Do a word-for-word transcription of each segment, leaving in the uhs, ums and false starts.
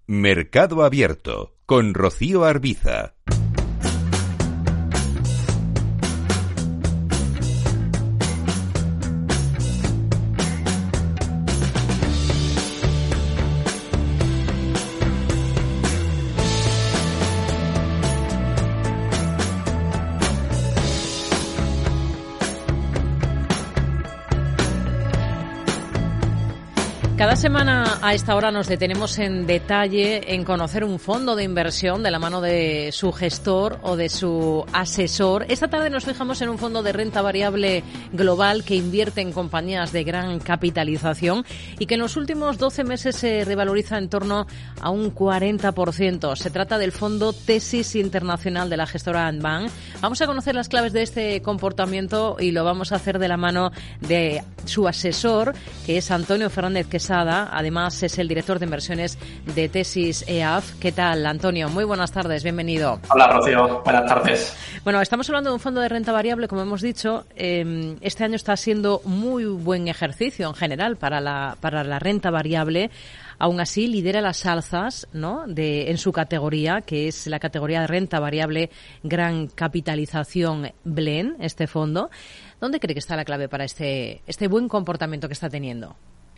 Mercado Abierto con Rocío Arbiza. Cada semana a esta hora nos detenemos en detalle en conocer un fondo de inversión de la mano de su gestor o de su asesor. Esta tarde nos fijamos en un fondo de renta variable global que invierte en compañías de gran capitalización y que en los últimos doce meses se revaloriza en torno a un cuarenta por ciento. Se trata del fondo Tesis Internacional de la gestora Anbank. Vamos a conocer las claves de este comportamiento y lo vamos a hacer de la mano de su asesor, que es Antonio Fernández Quesada. Además, es el director de inversiones de Tesis E A F. ¿Qué tal, Antonio? Muy buenas tardes, bienvenido. Hola, Rocío. Buenas tardes. Bueno, estamos hablando de un fondo de renta variable, como hemos dicho. Eh, este año está siendo muy buen ejercicio en general para la, para la renta variable. Aún así, lidera las alzas, ¿no?, de, en su categoría, que es la categoría de renta variable Gran Capitalización Blend, este fondo. ¿Dónde cree que está la clave para este, este buen comportamiento que está teniendo?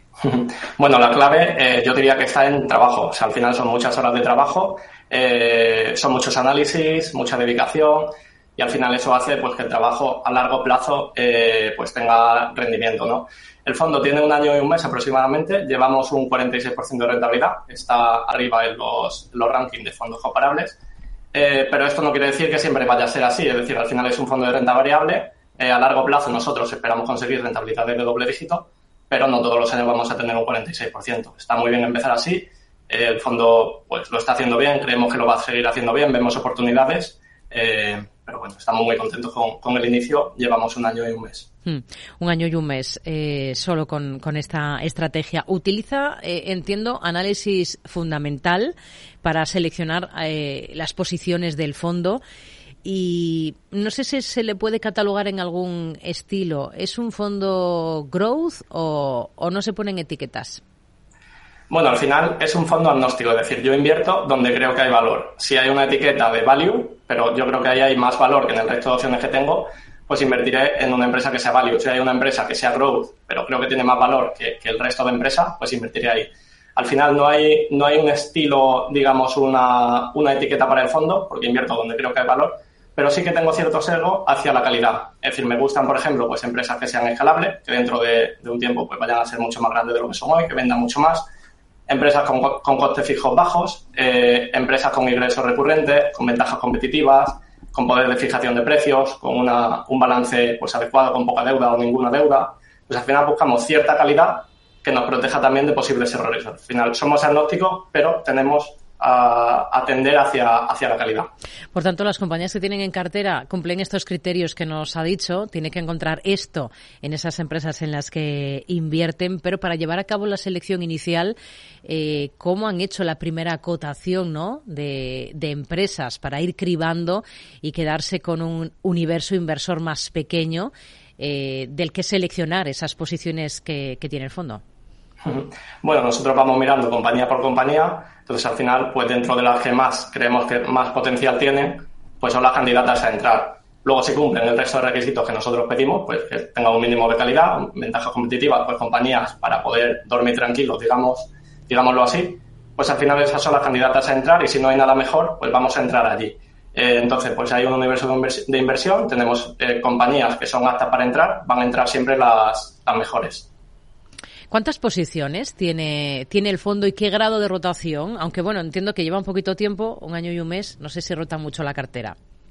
Bueno, la clave eh, yo diría que está en trabajo. O sea, al final son muchas horas de trabajo, eh, son muchos análisis, mucha dedicación y al final eso hace pues que el trabajo a largo plazo eh, pues tenga rendimiento, ¿no? El fondo tiene un año y un mes aproximadamente, llevamos un cuarenta y seis por ciento de rentabilidad, está arriba en los, los rankings de fondos comparables, eh, pero esto no quiere decir que siempre vaya a ser así, es decir, al final es un fondo de renta variable, eh, a largo plazo nosotros esperamos conseguir rentabilidades de doble dígito, pero no todos los años vamos a tener un cuarenta y seis por ciento. Está muy bien empezar así, el fondo pues lo está haciendo bien, creemos que lo va a seguir haciendo bien, vemos oportunidades, eh, pero bueno, estamos muy contentos con, con el inicio, llevamos un año y un mes. Hmm, un año y un mes eh, solo con, con esta estrategia. Utiliza, eh, entiendo, análisis fundamental para seleccionar eh, las posiciones del fondo. Y no sé si se le puede catalogar en algún estilo. ¿Es un fondo growth o, o no se ponen etiquetas? Bueno, al final es un fondo agnóstico, es decir, yo invierto donde creo que hay valor. Si hay una etiqueta de value, pero yo creo que ahí hay más valor que en el resto de opciones que tengo, pues invertiré en una empresa que sea value. Si hay una empresa que sea growth, pero creo que tiene más valor que, que el resto de empresas, pues invertiré ahí. Al final no hay, no hay un estilo, digamos, una, una etiqueta para el fondo, porque invierto donde creo que hay valor, pero sí que tengo cierto sesgo hacia la calidad. Es decir, me gustan, por ejemplo, pues empresas que sean escalables, que dentro de, de un tiempo pues vayan a ser mucho más grandes de lo que son hoy, que vendan mucho más. Empresas con, con costes fijos bajos, eh, empresas con ingresos recurrentes, con ventajas competitivas, con poder de fijación de precios, con una, un balance pues adecuado, con poca deuda o ninguna deuda. Pues al final buscamos cierta calidad que nos proteja también de posibles errores. Al final somos agnósticos, pero tenemos a atender hacia, hacia la calidad. Por tanto, las compañías que tienen en cartera cumplen estos criterios que nos ha dicho, tienen que encontrar esto en esas empresas en las que invierten, pero para llevar a cabo la selección inicial, eh, ¿cómo han hecho la primera acotación, ¿no?, de, de empresas para ir cribando y quedarse con un universo inversor más pequeño eh, del que seleccionar esas posiciones que, que tiene el fondo? Bueno, nosotros vamos mirando compañía por compañía, entonces al final, pues dentro de las que más creemos que más potencial tienen, pues son las candidatas a entrar. Luego, si cumplen el resto de requisitos que nosotros pedimos, pues que tengan un mínimo de calidad, ventajas competitivas, pues compañías para poder dormir tranquilos, digamos, digámoslo así, pues al final esas son las candidatas a entrar y si no hay nada mejor, pues vamos a entrar allí. Eh, entonces, pues hay un universo de, invers- de inversión, tenemos eh, compañías que son aptas para entrar, van a entrar siempre las, las mejores. ¿Cuántas posiciones tiene tiene el fondo y qué grado de rotación? Aunque, bueno, entiendo que lleva un poquito tiempo, un año y un mes, no sé si rota mucho la cartera.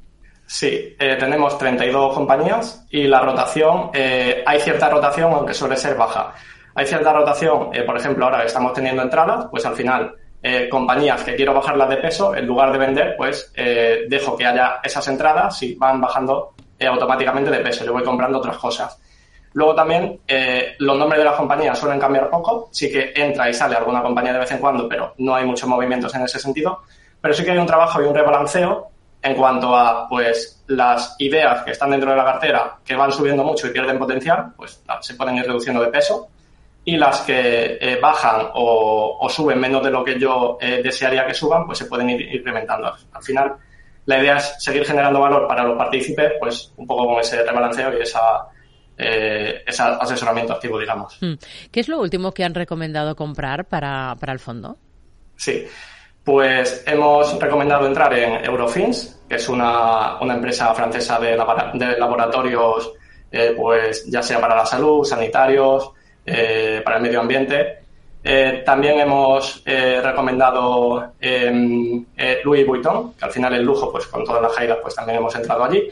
Sí, eh, tenemos treinta y dos compañías y la rotación, eh, hay cierta rotación, aunque suele ser baja. Hay cierta rotación, eh, por ejemplo, ahora que estamos teniendo entradas, pues al final, eh, compañías que quiero bajarlas de peso, en lugar de vender, pues eh, dejo que haya esas entradas y van bajando eh, automáticamente de peso. Yo voy comprando otras cosas. Luego también eh, los nombres de las compañías suelen cambiar poco, sí que entra y sale alguna compañía de vez en cuando, pero no hay muchos movimientos en ese sentido. Pero sí que hay un trabajo y un rebalanceo en cuanto a pues las ideas que están dentro de la cartera que van subiendo mucho y pierden potencial, pues se pueden ir reduciendo de peso. y las que eh, bajan o, o suben menos de lo que yo eh, desearía que suban, pues se pueden ir incrementando. Al final, la idea es seguir generando valor para los partícipes, pues un poco con ese rebalanceo y esa eh, ese asesoramiento activo, digamos. ¿Qué es lo último que han recomendado comprar para, para el fondo? Sí, pues hemos recomendado entrar en Eurofins, que es una, una empresa francesa de, labora, de laboratorios, eh, pues ya sea para la salud, sanitarios, eh, para el medio ambiente. Eh, también hemos eh, recomendado eh, eh, Louis Vuitton, que al final el lujo, pues con todas las caídas, pues también hemos entrado allí.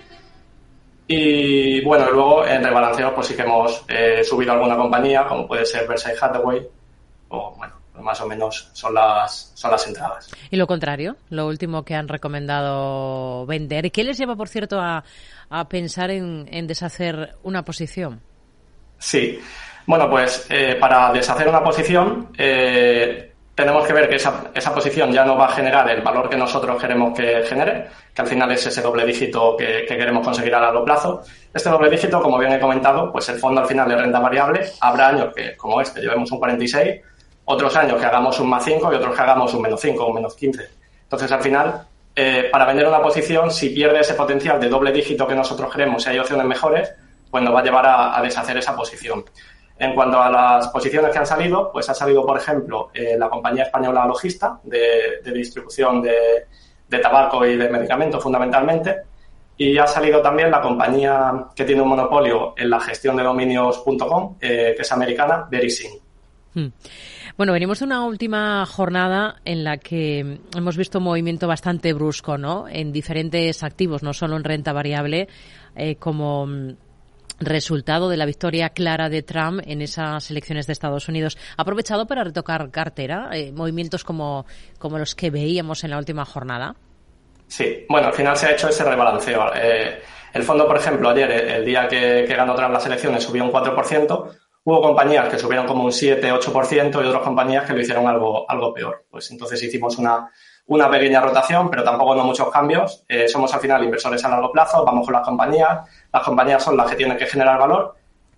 Y bueno, luego en rebalanceo, pues sí que hemos eh, subido alguna compañía, como puede ser Berkshire Hathaway, o bueno, más o menos son las son las entradas. Y lo contrario, lo último que han recomendado vender. ¿Qué les lleva, por cierto, a, a pensar en, en deshacer una posición? Sí. Bueno, pues eh, para deshacer una posición eh, tenemos que ver que esa, esa posición ya no va a generar el valor que nosotros queremos que genere, que al final es ese doble dígito que, que queremos conseguir a largo plazo. Este doble dígito, como bien he comentado, pues el fondo al final de renta variable. Habrá años que, como este, llevemos un cuarenta y seis, otros años que hagamos un más cinco y otros que hagamos un menos cinco o un menos quince. Entonces, al final, eh, para vender una posición, si pierde ese potencial de doble dígito que nosotros queremos, si hay opciones mejores, pues nos va a llevar a, a deshacer esa posición. En cuanto a las posiciones que han salido, pues ha salido, por ejemplo, eh, la compañía española Logista, de, de distribución de, de tabaco y de medicamentos fundamentalmente, y ha salido también la compañía que tiene un monopolio en la gestión de dominios punto com, eh, que es americana, Verisyn. Hmm. Bueno, venimos de una última jornada en la que hemos visto un movimiento bastante brusco, ¿no? En diferentes activos, no solo en renta variable, eh, como resultado de la victoria clara de Trump en esas elecciones de Estados Unidos. ¿Ha aprovechado para retocar cartera? Eh, movimientos como, como los que veíamos en la última jornada. Sí, bueno, al final se ha hecho ese rebalanceo. Eh, el fondo, por ejemplo, ayer, el día que, que ganó Trump las elecciones, subió un cuatro por ciento. Hubo compañías que subieron como un siete, ocho por ciento y otras compañías que lo hicieron algo, algo peor. Pues entonces hicimos una, una pequeña rotación, pero tampoco no muchos cambios. Eh, somos al final inversores a largo plazo, vamos con las compañías. Las compañías son las que tienen que generar valor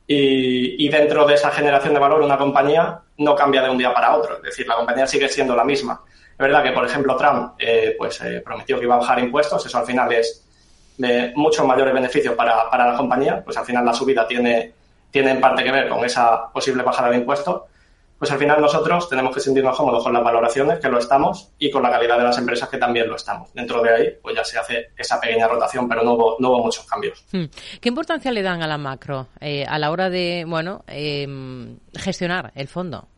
y, y dentro de esa generación de valor una compañía no cambia de un día para otro. Es decir, la compañía sigue siendo la misma. Es verdad que, por ejemplo, Trump eh, pues eh, prometió que iba a bajar impuestos. Eso al final es de muchos mayores beneficios para, para la compañía. Pues al final la subida tiene... tiene en parte que ver con esa posible bajada de impuestos, pues al final nosotros tenemos que sentirnos cómodos con las valoraciones, que lo estamos, y con la calidad de las empresas, que también lo estamos. Dentro de ahí, pues ya se hace esa pequeña rotación, pero no hubo, no hubo muchos cambios. ¿Qué importancia le dan a la macro eh, a la hora de, bueno, eh, gestionar el fondo?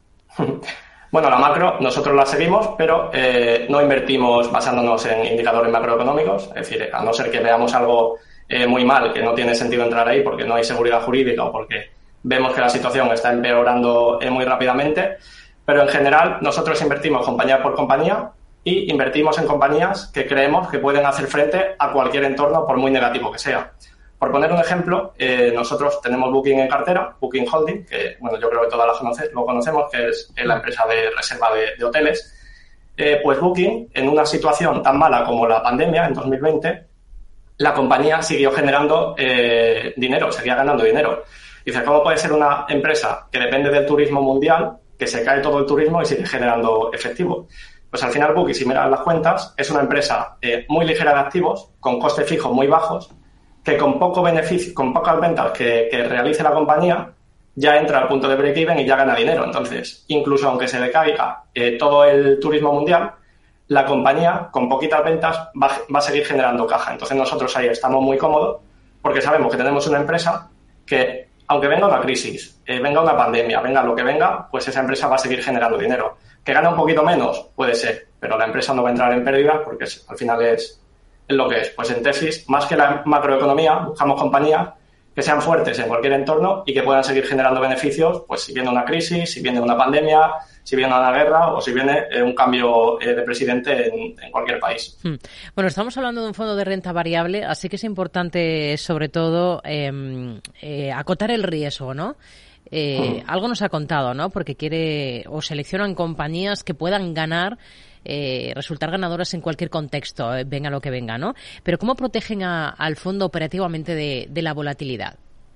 Bueno, la macro nosotros la seguimos, pero eh, no invertimos basándonos en indicadores macroeconómicos, es decir, a no ser que veamos algo Eh, muy mal, que no tiene sentido entrar ahí porque no hay seguridad jurídica o porque vemos que la situación está empeorando eh, muy rápidamente, pero en general nosotros invertimos compañía por compañía y invertimos en compañías que creemos que pueden hacer frente a cualquier entorno, por muy negativo que sea. Por poner un ejemplo, eh, nosotros tenemos Booking en cartera, Booking Holding, que bueno, yo creo que todas las conoce, lo conocemos, que es la empresa de reserva de, de hoteles. Eh, pues Booking, en una situación tan mala como la pandemia en dos mil veinte, la compañía siguió generando eh, dinero, seguía ganando dinero. Dice, ¿cómo puede ser una empresa que depende del turismo mundial, que se cae todo el turismo y sigue generando efectivo? Pues al final Booking, si miras las cuentas, es una empresa eh, muy ligera de activos, con costes fijos muy bajos, que con poco beneficio, con pocas ventas que, que realice la compañía, ya entra al punto de break-even y ya gana dinero. Entonces, incluso aunque se decaiga eh, todo el turismo mundial, la compañía, con poquitas ventas, va, va a seguir generando caja. Entonces nosotros ahí estamos muy cómodos porque sabemos que tenemos una empresa que, aunque venga una crisis, eh, venga una pandemia, venga lo que venga, pues esa empresa va a seguir generando dinero. ¿Que gana un poquito menos? Puede ser, pero la empresa no va a entrar en pérdidas porque es, al final es, es lo que es. Pues en tesis, más que la macroeconomía, buscamos compañías que sean fuertes en cualquier entorno y que puedan seguir generando beneficios, pues si viene una crisis, si viene una pandemia, si viene una guerra o si viene eh, un cambio eh, de presidente en, en cualquier país. Hmm. Bueno, estamos hablando de un fondo de renta variable, así que es importante, sobre todo, eh, eh, acotar el riesgo, ¿no? Eh, hmm. Algo nos ha contado, ¿no? Porque quiere o seleccionan compañías que puedan ganar, eh, resultar ganadoras en cualquier contexto, eh, venga lo que venga, ¿no? Pero ¿cómo protegen a, al fondo operativamente de, de la volatilidad?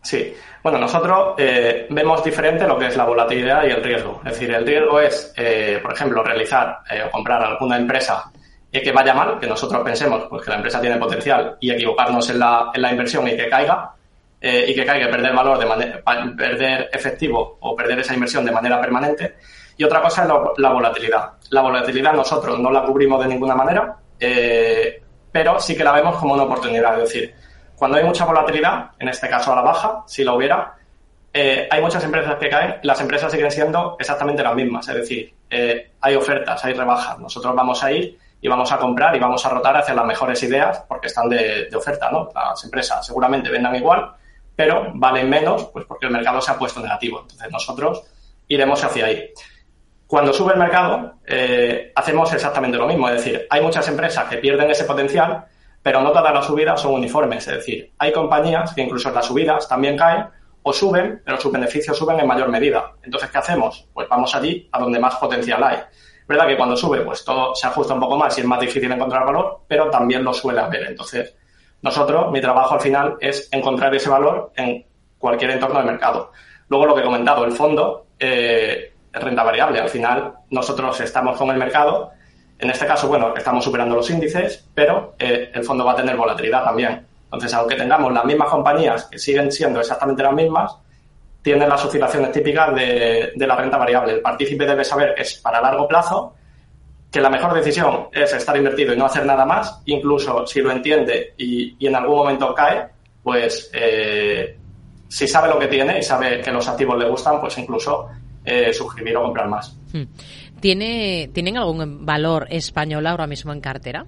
Sí, bueno, nosotros eh, vemos diferente lo que es la volatilidad y el riesgo. Es decir, el riesgo es, eh, por ejemplo, realizar eh, o comprar alguna empresa y que vaya mal, que nosotros pensemos pues, que la empresa tiene potencial y equivocarnos en la, en la inversión y que caiga, eh, y que caiga y perder valor, de manera, perder efectivo o perder esa inversión de manera permanente. Y otra cosa es lo, la volatilidad. La volatilidad nosotros no la cubrimos de ninguna manera, eh, pero sí que la vemos como una oportunidad. Es decir, cuando hay mucha volatilidad, en este caso a la baja, si la hubiera, eh, hay muchas empresas que caen, las empresas siguen siendo exactamente las mismas. Es decir, eh, hay ofertas, hay rebajas. Nosotros vamos a ir y vamos a comprar y vamos a rotar hacia las mejores ideas porque están de, de oferta, ¿no? Las empresas seguramente vendan igual, pero valen menos pues porque el mercado se ha puesto negativo. Entonces nosotros iremos hacia ahí. Cuando sube el mercado, eh, hacemos exactamente lo mismo. Es decir, hay muchas empresas que pierden ese potencial, pero no todas las subidas son uniformes. Es decir, hay compañías que incluso en las subidas también caen o suben, pero sus beneficios suben en mayor medida. Entonces, ¿qué hacemos? Pues vamos allí a donde más potencial hay. Es verdad que cuando sube, pues todo se ajusta un poco más y es más difícil encontrar valor, pero también lo suele haber. Entonces, nosotros, mi trabajo al final es encontrar ese valor en cualquier entorno de mercado. Luego, lo que he comentado, el fondo, eh, es renta variable. Al final, nosotros estamos con el mercado. En este caso, bueno, estamos superando los índices, pero eh, el fondo va a tener volatilidad también. Entonces, aunque tengamos las mismas compañías que siguen siendo exactamente las mismas, tienen las oscilaciones típicas de, de la renta variable. El partícipe debe saber que es para largo plazo, que la mejor decisión es estar invertido y no hacer nada más. Incluso si lo entiende y, y en algún momento cae, pues eh, si sabe lo que tiene y sabe que los activos le gustan, pues incluso eh, suscribir o comprar más. ¿Tiene, ¿Tienen algún valor español ahora mismo en cartera?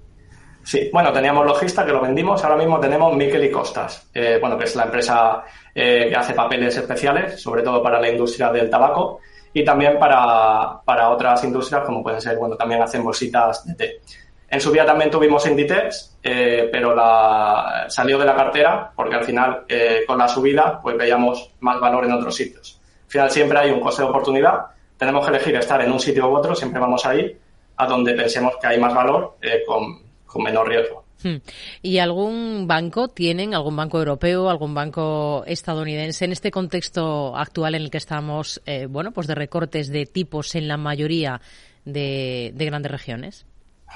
Sí, bueno, teníamos Logista, que lo vendimos. Ahora mismo tenemos Miquel y Costas, eh, bueno, que es la empresa eh, que hace papeles especiales, sobre todo para la industria del tabaco y también para, para otras industrias, como pueden ser, bueno, también hacen bolsitas de té. En su día también tuvimos Inditex, eh, pero la, salió de la cartera porque al final, eh, con la subida, pues veíamos más valor en otros sitios. Al final siempre hay un coste de oportunidad. Tenemos que elegir estar en un sitio u otro, siempre vamos a ir a donde pensemos que hay más valor eh, con, con menor riesgo. ¿Y algún banco, tienen algún banco europeo, algún banco estadounidense en este contexto actual en el que estamos, eh, bueno, pues de recortes de tipos en la mayoría de, de grandes regiones?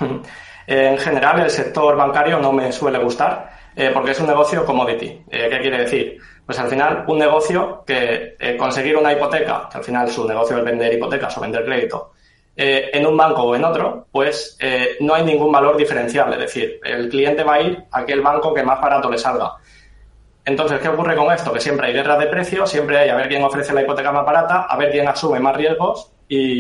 En general, el sector bancario no me suele gustar eh, porque es un negocio commodity. Eh, ¿Qué quiere decir? Pues al final, un negocio que eh, conseguir una hipoteca, que al final su negocio es vender hipotecas o vender crédito, eh, en un banco o en otro, pues eh, no hay ningún valor diferencial. Es decir, el cliente va a ir a aquel banco que más barato le salga. Entonces, ¿qué ocurre con esto? Que siempre hay guerra de precios, siempre hay a ver quién ofrece la hipoteca más barata, a ver quién asume más riesgos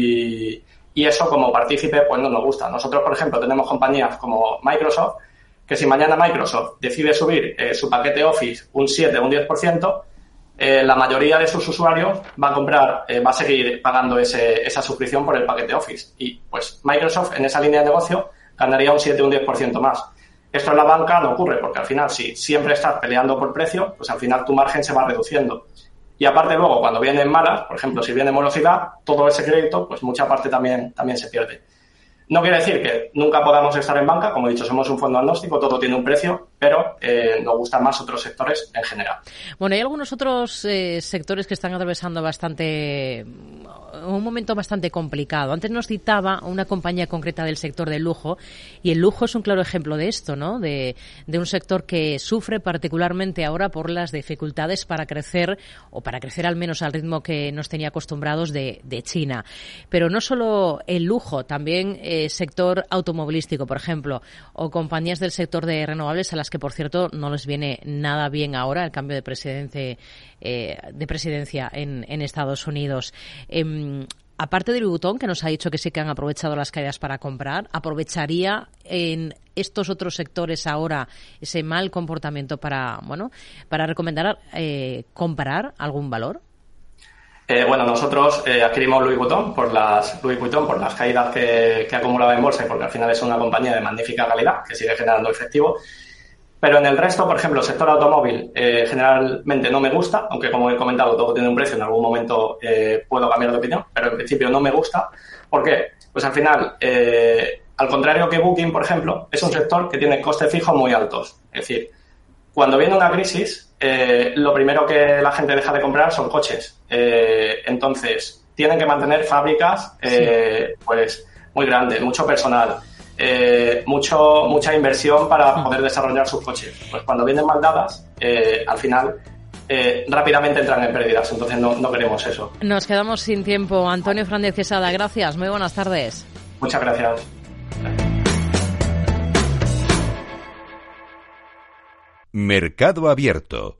y, y eso como partícipe pues no nos gusta. Nosotros, por ejemplo, tenemos compañías como Microsoft, que si mañana Microsoft decide subir eh, su paquete Office un siete o un diez por ciento, eh, la mayoría de sus usuarios va a comprar, eh, va a seguir pagando ese, esa suscripción por el paquete Office. Y pues Microsoft en esa línea de negocio ganaría un siete o un diez por ciento más. Esto en la banca no ocurre porque al final si siempre estás peleando por precio, pues al final tu margen se va reduciendo. Y aparte luego cuando vienen malas, por ejemplo si viene morosidad, todo ese crédito, pues mucha parte también, también se pierde. No quiere decir que nunca podamos estar en banca, como he dicho, somos un fondo agnóstico, todo tiene un precio, pero eh, nos gustan más otros sectores en general. Bueno, hay algunos otros eh, sectores que están atravesando bastante un momento bastante complicado. Antes nos citaba una compañía concreta del sector del lujo y el lujo es un claro ejemplo de esto, ¿no? De, de un sector que sufre particularmente ahora por las dificultades para crecer o para crecer al menos al ritmo que nos tenía acostumbrados de, de China. Pero no solo el lujo, también eh, sector automovilístico, por ejemplo, o compañías del sector de renovables a las que, por cierto, no les viene nada bien ahora el cambio de presidente, eh, de presidencia en, en Estados Unidos. Eh, Aparte de Louis Vuitton, que nos ha dicho que sí que han aprovechado las caídas para comprar, ¿aprovecharía en estos otros sectores ahora ese mal comportamiento para, bueno, para recomendar eh, comprar algún valor? Eh, bueno, nosotros eh, adquirimos Louis Vuitton por las Louis Vuitton por las caídas que, que acumulaba en bolsa y porque al final es una compañía de magnífica calidad que sigue generando efectivo. Pero en el resto, por ejemplo, el sector automóvil eh, generalmente no me gusta, aunque como he comentado todo tiene un precio, en algún momento eh, puedo cambiar de opinión, pero en principio no me gusta. ¿Por qué? Pues al final, eh, al contrario que Booking, por ejemplo, es un sector que tiene costes fijos muy altos. Es decir, cuando viene una crisis, eh, lo primero que la gente deja de comprar son coches. Eh, entonces, tienen que mantener fábricas eh, sí. pues muy grandes, mucho personal, eh, mucho mucha inversión para poder desarrollar sus coches. Pues cuando vienen mal dadas, eh, al final eh, rápidamente entran en pérdidas. Entonces no, no queremos eso. Nos quedamos sin tiempo. Antonio Fernández Quesada, gracias. Muy buenas tardes. Muchas gracias. Mercado Abierto